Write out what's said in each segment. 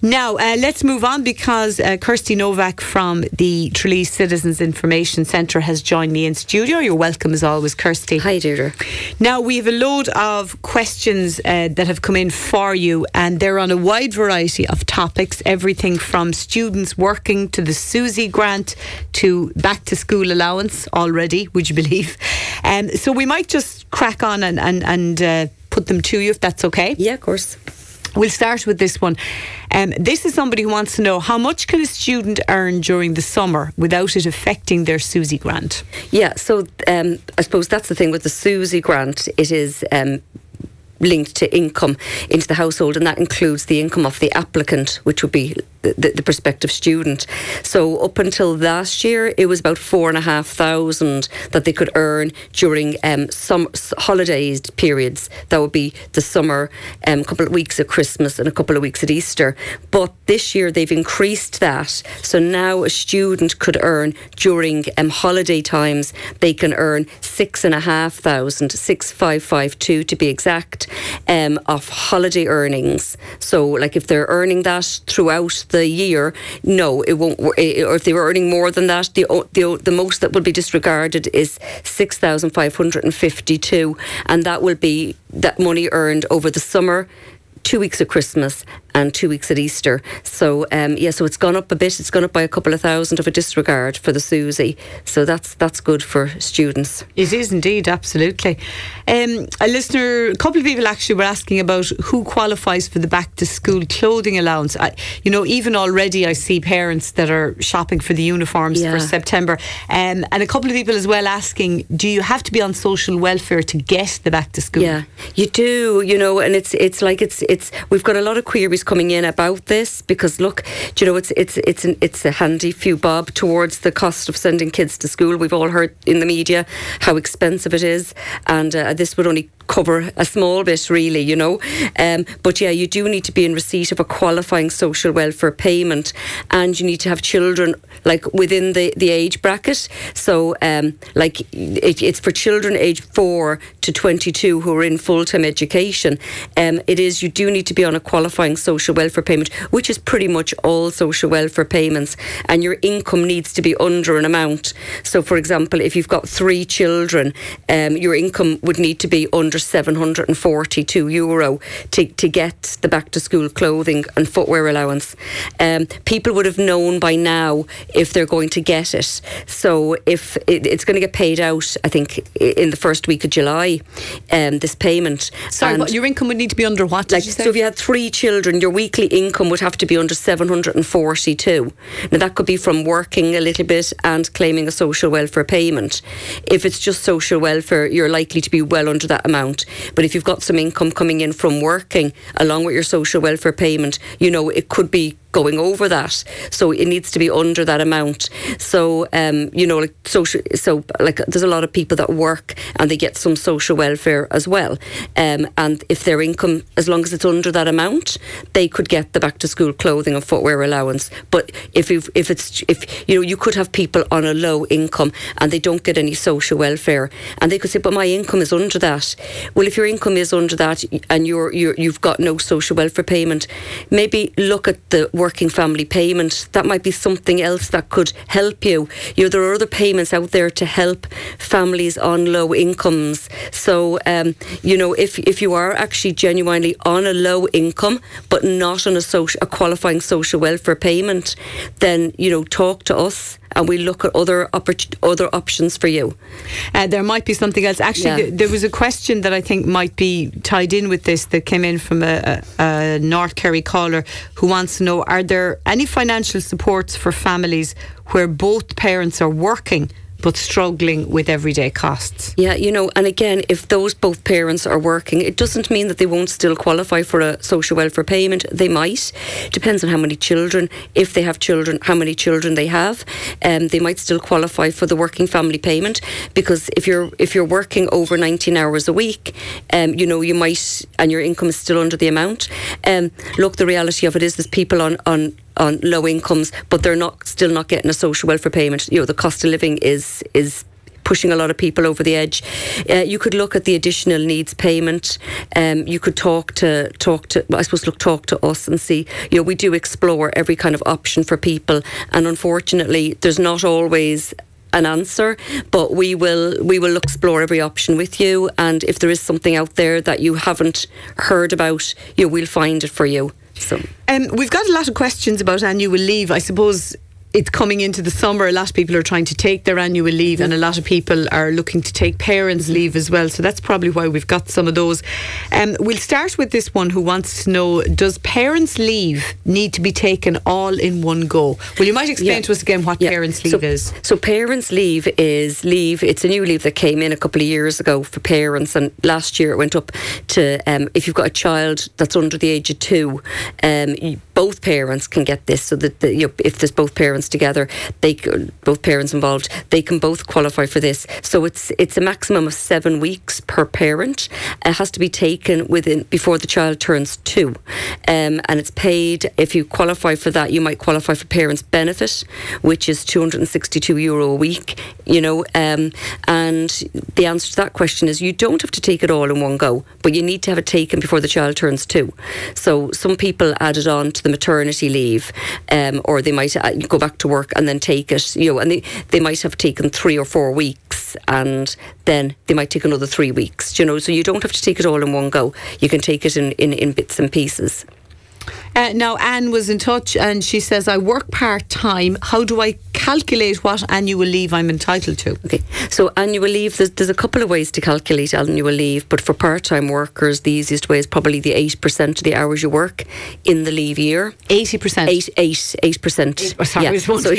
Now, let's move on because Kirsty Novak from the Tralee Citizens Information Centre has joined me in studio. You're welcome as always, Kirsty. Hi, Deirdre. Now, we have a load of questions that have come in for you, and they're on a wide variety of topics, everything from students working to the Susie grant to back to school allowance already, would you believe? So we might just crack on and put them to you if that's okay. Yeah, of course. We'll start with this one. This is somebody who wants to know, how much can a student earn during the summer without it affecting their Susie grant? Yeah, so I suppose that's the thing with the Susie grant. It is linked to income into the household, and that includes the income of the applicant, which would be the prospective student. So up until last year, it was about 4,500 that they could earn during some holidays periods. That would be the summer, a couple of weeks at Christmas and a couple of weeks at Easter. But this year they've increased that. So now a student could earn during holiday times, they can earn 6,500, 6,552 to be exact, of holiday earnings. So like if they're earning that throughout the year, no, it won't. Or if they were earning more than that, the most that will be disregarded is 6,552, and that will be that money earned over the summer, 2 weeks at Christmas and 2 weeks at Easter. So so it's gone up a bit. It's gone up by a couple of thousand of a disregard for the Susie. So that's good for students. It is indeed, absolutely. A couple of people actually were asking about who qualifies for the back to school clothing allowance. Even already I see parents that are shopping for the uniforms for September. And a couple of people as well asking, do you have to be on social welfare to get the back to school? Yeah, you do, and it's we've got a lot of queries coming in about this because look, it's a handy few bob towards the cost of sending kids to school. We've all heard in the media how expensive it is, and this would only cover a small bit really, but yeah, you do need to be in receipt of a qualifying social welfare payment, and you need to have children like within the age bracket. So it's for children aged 4 to 22 who are in full-time education. You do need to be on a qualifying social welfare payment, which is pretty much all social welfare payments, and your income needs to be under an amount. So for example, if you've got 3 children, your income would need to be under €742 to get the back to school clothing and footwear allowance. People would have known by now if they're going to get it. So if it's going to get paid out, I think in the first week of July, this payment. Sorry, but your income would need to be under what? So if you had 3 children, your weekly income would have to be under 742. Now that could be from working a little bit and claiming a social welfare payment. If it's just social welfare, you're likely to be well under that amount. But if you've got some income coming in from working along with your social welfare payment, it could be going over that, so it needs to be under that amount. So there's a lot of people that work and they get some social welfare as well, and if their income, as long as it's under that amount, they could get the back to school clothing and footwear allowance. But if you could have people on a low income and they don't get any social welfare, and they could say, but my income is under that. Well, if your income is under that and you've got no social welfare payment, maybe look at the working family payment. That might be something else that could help you. There are other payments out there to help families on low incomes. So if you are actually genuinely on a low income but not on a qualifying social welfare payment, then talk to us and we look at other options for you. There might be something else. Actually, there was a question that I think might be tied in with this that came in from a North Kerry caller who wants to know, are there any financial supports for families where both parents are working but struggling with everyday costs? Yeah, and again, if both parents are working, it doesn't mean that they won't still qualify for a social welfare payment. They might. Depends on how many children. If they have children, how many children they have. They might still qualify for the working family payment, because if you're working over 19 hours a week, you might, and your income is still under the amount. Look, the reality of it is there's people on low incomes, but they're still not getting a social welfare payment. The cost of living is pushing a lot of people over the edge. You could look at the additional needs payment. You could talk to us and see. We do explore every kind of option for people, and unfortunately, there's not always an answer, but we will explore every option with you, and if there is something out there that you haven't heard about, we'll find it for you. So we've got a lot of questions about annual leave. I suppose it's coming into the summer. A lot of people are trying to take their annual leave, and a lot of people are looking to take parents' leave as well. So that's probably why we've got some of those. We'll start with this one who wants to know, does parents' leave need to be taken all in one go? Well, you might explain to us again what parents' leave is. So parents' leave is leave. It's a new leave that came in a couple of years ago for parents, and last year it went up to, if you've got a child that's under the age of 2, both parents can get this, so that if there's both parents together, both parents involved, they can both qualify for this. So it's a maximum of 7 weeks per parent. It has to be taken before the child turns 2, and it's paid. If you qualify for that, you might qualify for parents' benefit, which is €262 a week. And the answer to that question is you don't have to take it all in one go, but you need to have it taken before the child turns 2. So some people add it on to the maternity leave, or they might go back to work and then take it, and they might have taken 3 or 4 weeks, and then they might take another 3 weeks, so you don't have to take it all in one go. You can take it in bits and pieces. Now, Anne was in touch and she says, I work part-time. How do I calculate what annual leave I'm entitled to? Okay, so annual leave, there's a couple of ways to calculate annual leave, but for part-time workers, the easiest way is probably the 8% of the hours you work in the leave year. 80%? 8%. Sorry, yeah. So,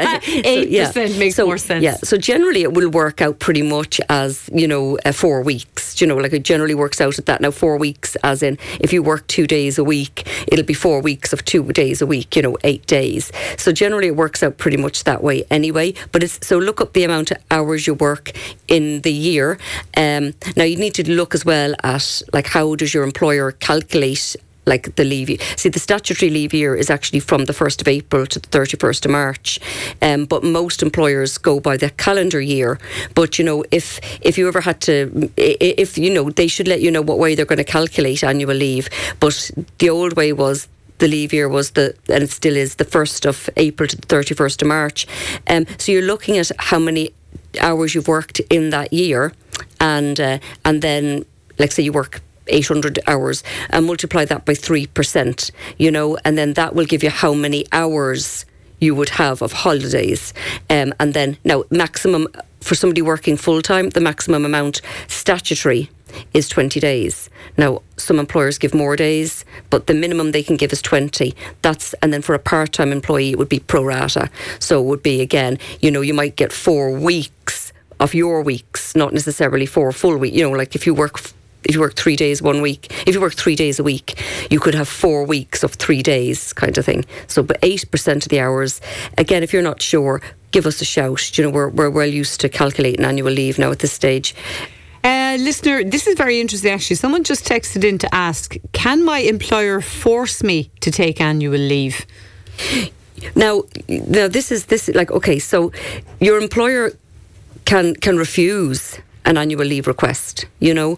8% makes more sense. Yeah, so generally it will work out pretty much as, 4 weeks. Like it generally works out at that. Now, 4 weeks as in, if you work 2 days a week, it'll be 4 weeks of 2 days a week, 8 days. So generally it works out pretty much that way anyway. But so look up the amount of hours you work in the year. Now you need to look as well at how does your employer calculate the leave. See, the statutory leave year is actually from the 1st of April to the 31st of March. But most employers go by the calendar year. But, if you ever had to, they should let you know what way they're going to calculate annual leave. But the old way was, the leave year was and it still is, the 1st of April to the 31st of March. So you're looking at how many hours you've worked in that year, and then, say you work 800 hours and multiply that by 3%, and then that will give you how many hours you would have of holidays. And then, now, maximum for somebody working full-time, the maximum amount statutory is 20 days. Now, some employers give more days, but the minimum they can give is 20. And then for a part-time employee, it would be pro rata. So it would be, again, you might get 4 weeks of your weeks, not necessarily 4 full weeks. If you work 3 days 1 week, if you work 3 days a week, you could have 4 weeks of 3 days kind of thing. So, but 8% of the hours, again, if you're not sure, give us a shout. We're well used to calculating annual leave now at this stage. Listener, this is very interesting actually. Someone just texted in to ask, can my employer force me to take annual leave? Now this is okay, so your employer can refuse an annual leave request,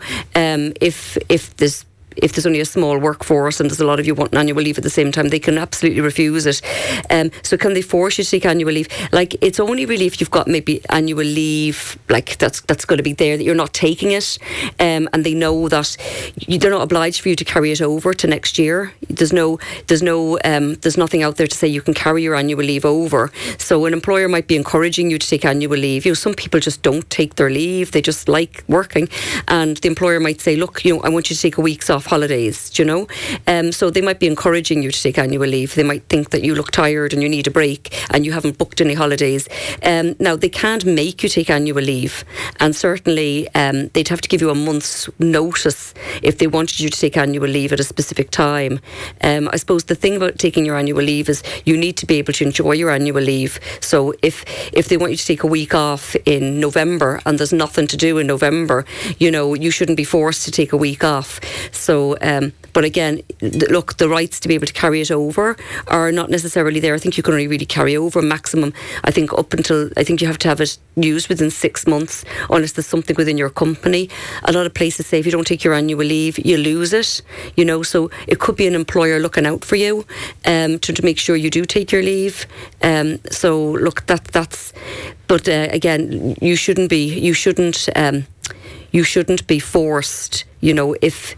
if there's only a small workforce and there's a lot of you wanting annual leave at the same time, they can absolutely refuse it. So can they force you to take annual leave? It's only really if you've got maybe annual leave, that's going to be there, that you're not taking it, and they know that they're not obliged for you to carry it over to next year. There's nothing out there to say you can carry your annual leave over. So an employer might be encouraging you to take annual leave. Some people just don't take their leave; they just like working, and the employer might say, "Look, I want you to take a week's off holidays, so they might be encouraging you to take annual leave. They might think that you look tired and you need a break and you haven't booked any holidays. Now, they can't make you take annual leave, and certainly they'd have to give you a month's notice if they wanted you to take annual leave at a specific time. I suppose the thing about taking your annual leave is you need to be able to enjoy your annual leave. So if they want you to take a week off in November and there's nothing to do in November, you shouldn't be forced to take a week off. So So, but again, look, the rights to be able to carry it over are not necessarily there. I think you can only really carry over maximum, I think, up until, I think you have to have it used within 6 months, unless there's something within your company. A lot of places say if you don't take your annual leave, you lose it, you know, so it could be an employer looking out for you to make sure you do take your leave. So look, that's, but again, you shouldn't be forced, you know,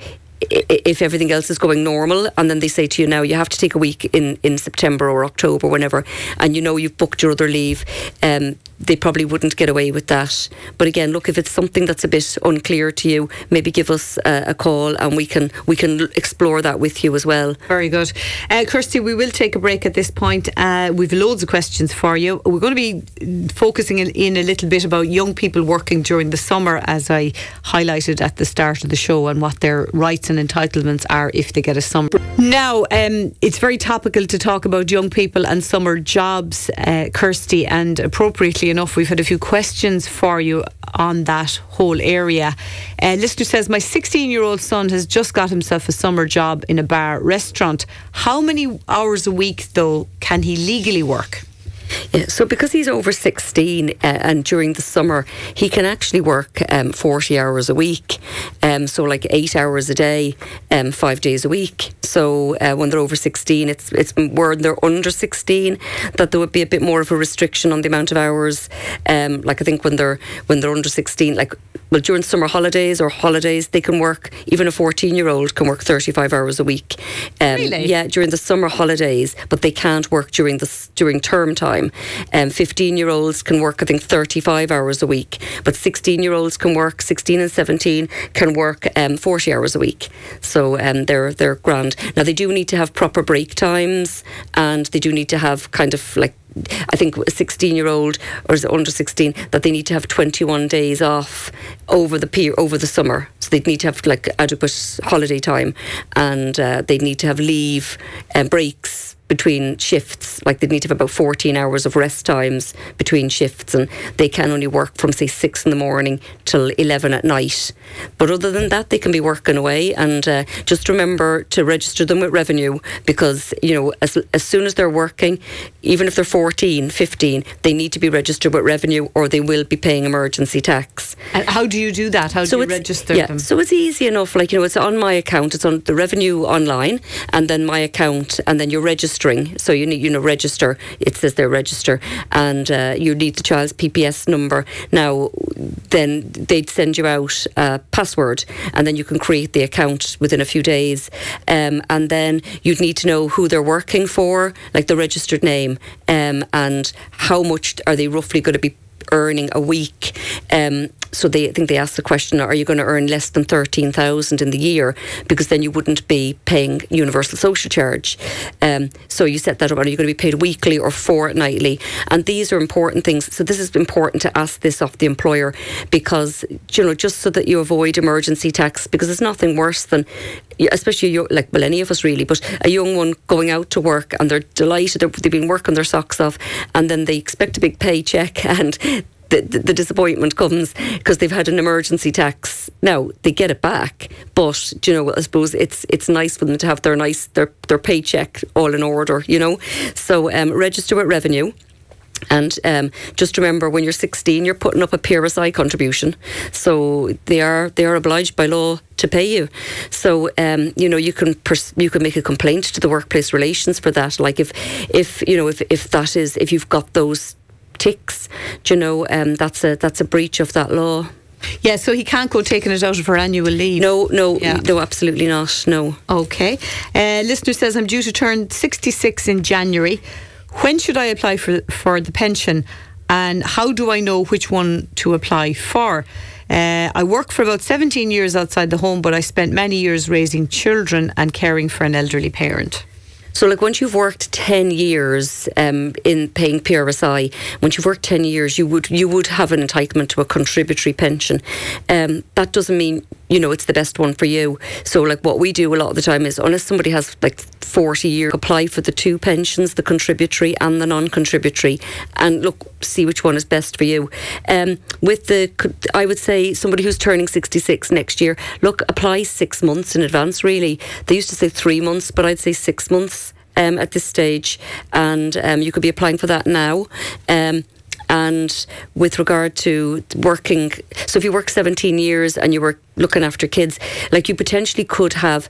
if everything else is going normal and then they say to you, now you have to take a week in September or October, whenever, and you know you've booked your other leave, they probably wouldn't get away with that. But again, look, if it's something that's a bit unclear to you, maybe give us a call and we can explore that with you as well. Very good. Kirsty, we will take a break at this point. We've loads of questions for you. We're going to be focusing in a little bit about young people working during the summer, as I highlighted at the start of the show, and what their rights and entitlements are if they get a summer. Now, it's very topical to talk about young people and summer jobs, Kirsty, and appropriately enough, we've had a few questions for you on that whole area. Listener says, my 16-year-old son has just got himself a summer job in a bar restaurant. How many hours a week, though, can he legally work? Yeah, so because he's over 16 and during the summer he can actually work 40 hours a week, so like 8 hours a day, 5 days a week. So when they're over 16, it's when they're under 16 that there would be a bit more of a restriction on the amount of hours. Like I think when they're under 16, like, well, during summer holidays or holidays, they can work, even a 14-year-old can work 35 hours a week. Really? Yeah, during the summer holidays, but they can't work during term time. 15-year-olds can work, I think, 35 hours a week, but 16-year-olds can work, 16 and 17 can work 40 hours a week. So they're grand. Now, they do need to have proper break times, and they do need to have kind of like, I think a 16-year-old or under 16, that they need to have 21 days off over the summer. So they'd need to have like adequate holiday time, and they'd need to have leave and breaks between shifts. Like they'd need to have about 14 hours of rest times between shifts, and they can only work from say 6 in the morning till 11 at night. But other than that, they can be working away, and just remember to register them with Revenue, because you know as soon as they're working, even if they're 14, 15, they need to be registered with Revenue or they will be paying emergency tax. And how do you do that? How do you register them? So it's easy enough. Like, you know, it's on my account. It's on the Revenue online, and then my account, and then you're registering. So you need, register. It says there register, and you need the child's PPS number. Now, then they'd send you out a password, and then you can create the account within a few days. And then you'd need to know who they're working for, like the registered name, and how much are they roughly going to be earning a week. So I think they asked the question, are you going to earn less than 13,000 in the year? Because then you wouldn't be paying universal social charge. So you set that up. Are you going to be paid weekly or fortnightly? And these are important things. So this is important to ask this of the employer, because, just so that you avoid emergency tax, because there's nothing worse than, especially any of us really, but a young one going out to work and they're delighted, they've been working their socks off, and then they expect a big paycheck, and the disappointment comes because they've had an emergency tax. Now they get it back, but I suppose it's nice for them to have their paycheck all in order. So register with Revenue. And just remember, when you're 16, you're putting up a PRSI contribution, so they are obliged by law to pay you. So you can make a complaint to the workplace relations for that. Like if you've got those ticks, that's a breach of that law. Yeah, so he can't go taking it out of her annual leave. No, absolutely not. No. Okay. Listener says, I'm due to turn 66 in January. When should I apply for the pension, and how do I know which one to apply for? I worked for about 17 years outside the home, but I spent many years raising children and caring for an elderly parent. So once you've worked 10 years in paying PRSI, once you've worked 10 years, you would have an entitlement to a contributory pension. That doesn't mean it's the best one for you. So like what we do a lot of the time is, unless somebody has like 40 years, apply for the two pensions, the contributory and the non-contributory, and look, see which one is best for you. I would say somebody who's turning 66 next year, look, apply 6 months in advance really. They used to say 3 months, but I'd say 6 months at this stage, and you could be applying for that now. And with regard to working, so if you work 17 years and you were looking after kids, like you potentially could have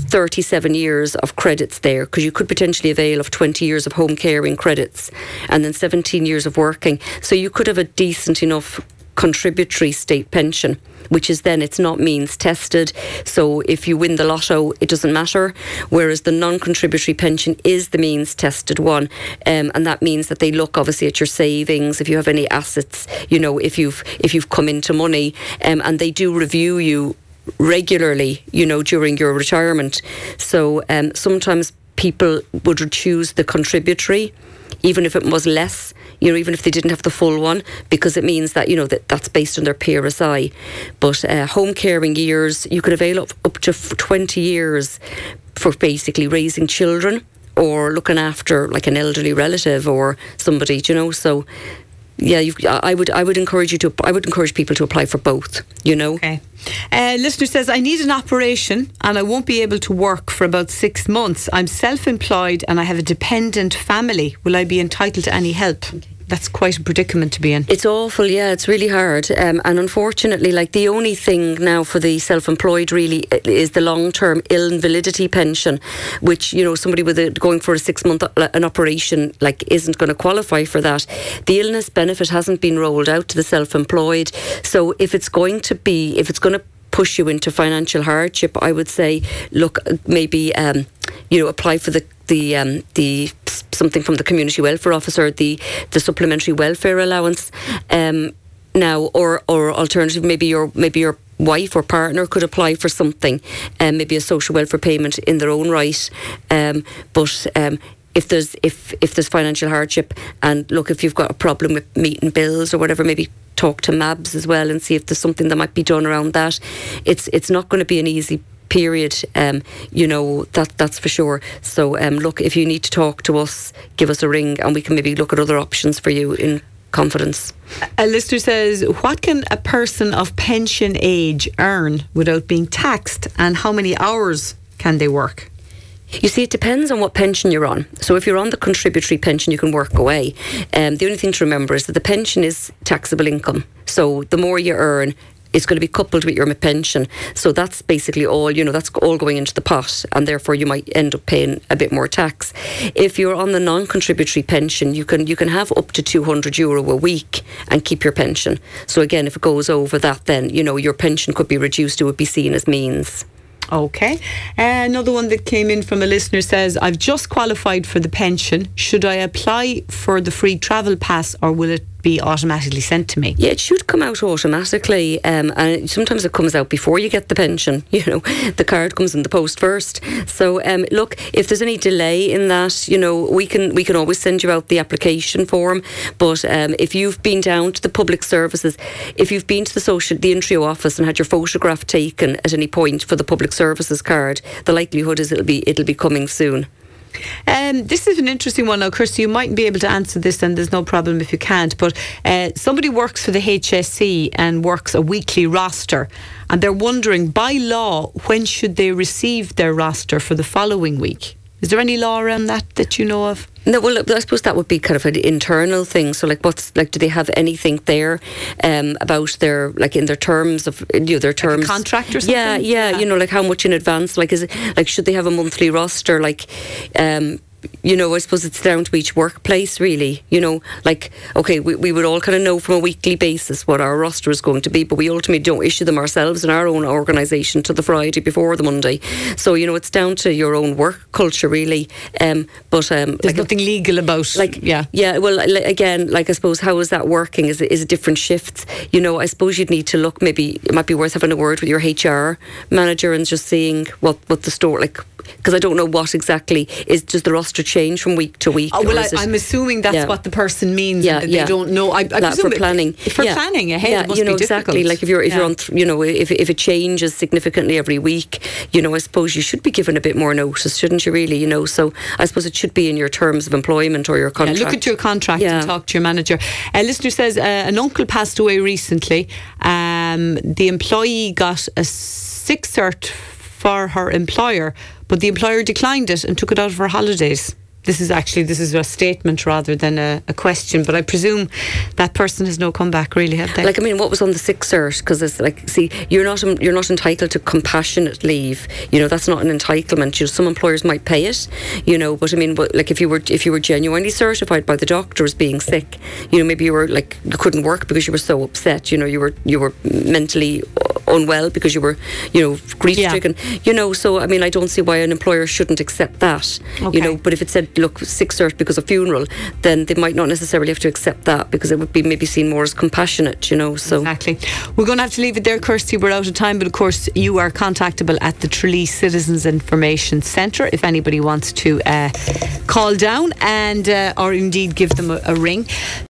37 years of credits there, because you could potentially avail of 20 years of home caring credits and then 17 years of working. So you could have a decent enough contributory state pension, which is then, it's not means tested. So if you win the lotto, it doesn't matter. Whereas the non-contributory pension is the means tested one. And that means that they look obviously at your savings, if you have any assets, if you've come into money, and they do review you regularly, during your retirement. So sometimes people would choose the contributory, even if it was less, even if they didn't have the full one, because it means that, that's based on their PRSI. But home caring years, you could avail of up to 20 years for basically raising children or looking after like an elderly relative or somebody, so yeah, I would encourage people to apply for both, Okay. Listener says, I need an operation and I won't be able to work for about 6 months. I'm self-employed and I have a dependent family. Will I be entitled to any help? Okay. That's quite a predicament to be in. It's awful, yeah, it's really hard. And unfortunately, like the only thing now for the self-employed really is the long-term ill invalidity pension, which, somebody going for a 6 month an operation like isn't going to qualify for that. The illness benefit hasn't been rolled out to the self-employed. So if it's going to push you into financial hardship, I would say, look, maybe apply for the something from the community welfare officer, the supplementary welfare allowance, now, or alternative, maybe your wife or partner could apply for something, maybe a social welfare payment in their own right, but if there's financial hardship, and look, if you've got a problem with meeting bills or whatever, maybe talk to MABS as well and see if there's something that might be done around that. It's not going to be an easy period, that's for sure. So look, if you need to talk to us, give us a ring and we can maybe look at other options for you in confidence. A listener says, what can a person of pension age earn without being taxed, and how many hours can they work? You see, it depends on what pension you're on. So if you're on the contributory pension, you can work away. The only thing to remember is that the pension is taxable income. So the more you earn, it's going to be coupled with your pension. So that's basically all, that's all going into the pot, and therefore you might end up paying a bit more tax. If you're on the non-contributory pension, you can have up to €200 a week and keep your pension. So again, if it goes over that, then, your pension could be reduced. It would be seen as means. Okay. Another one that came in from a listener says, I've just qualified for the pension. Should I apply for the free travel pass, or will it be automatically sent to me? Yeah, it should come out automatically, and sometimes it comes out before you get the pension. The card comes in the post first. So look, if there's any delay in that, we can always send you out the application form. But if you've been down to the public services, if you've been to the Intrio office and had your photograph taken at any point for the public services card, the likelihood is it'll be coming soon. This is an interesting one now, Kirsty. You mightn't be able to answer this, and there's no problem if you can't, but somebody works for the HSE and works a weekly roster, and they're wondering, by law, when should they receive their roster for the following week? Is there any law around that you know of? No, well, I suppose that would be kind of an internal thing. So, do they have anything there about their, in their terms of, their terms? Like a contract or something? Yeah, how much in advance? Is it, should they have a monthly roster? I suppose it's down to each workplace, really. Okay, we would all kind of know from a weekly basis what our roster is going to be, but we ultimately don't issue them ourselves in our own organisation to the Friday before the Monday. So, it's down to your own work culture, really. But there's nothing legal about. Yeah. Well, again, I suppose, how is that working? Is it different shifts? I suppose you'd need to look. Maybe it might be worth having a word with your HR manager and just seeing what the store because I don't know what exactly is. Does the roster change from week to week? Oh, well, I'm assuming that's what the person means. Yeah, and that they don't know. I presume for planning. For planning ahead, it must be exactly. difficult. Like if you're on, if it changes significantly every week, I suppose you should be given a bit more notice, shouldn't you? Really, So I suppose it should be in your terms of employment or your contract. Look at your contract and talk to your manager. A listener says an uncle passed away recently. The employee got a sick cert for her employer, but the employer declined it and took it out of her holidays. This is a statement rather than a question, but I presume that person has no comeback, really, have they? Like, I mean, what was on the sick cert? Because it's like, see, you're not entitled to compassionate leave. That's not an entitlement. Some employers might pay it, but I mean, like if you were genuinely certified by the doctor as being sick, maybe you were like you couldn't work because you were so upset. You were mentally unwell because you were, grief stricken. So I mean, I don't see why an employer shouldn't accept that. Okay. But if it said, look, sick cert because of funeral, then they might not necessarily have to accept that because it would be maybe seen more as compassionate, So exactly. We're going to have to leave it there, Kirsty. We're out of time, but of course you are contactable at the Tralee Citizens Information Centre if anybody wants to call down and or indeed give them a ring.